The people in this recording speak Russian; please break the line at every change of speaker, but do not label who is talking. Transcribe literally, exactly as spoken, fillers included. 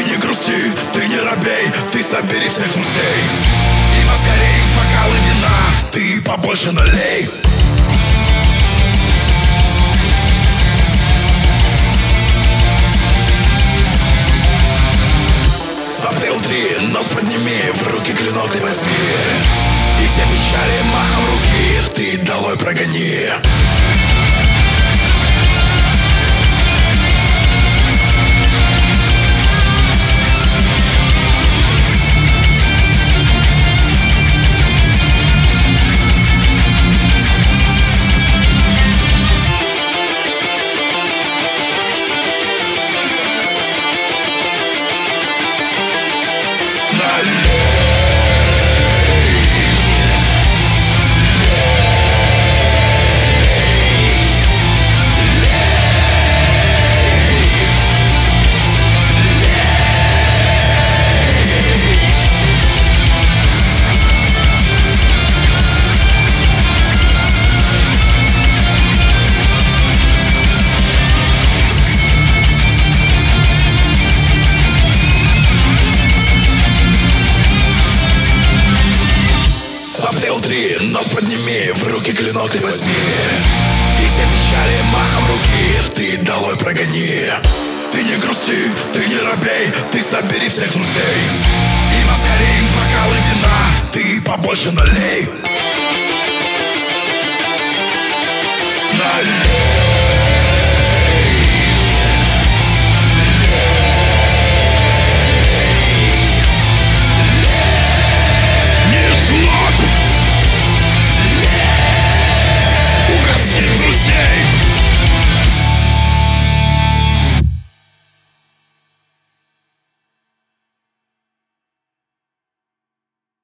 не грусти, ты не робей, ты собери всех друзей. И поскорей бокалы вина ты побольше налей. Сопрел три, нос подними, в руки клинок ты возьми. И все печали махом руки ты долой прогони. Три, нос подними, в руки клинок ты возьми. И все печали махом руки ты долой прогони. Ты не грусти, ты не робей, ты собери всех друзей. И поскорей бокалы вина ты побольше налей. Налей.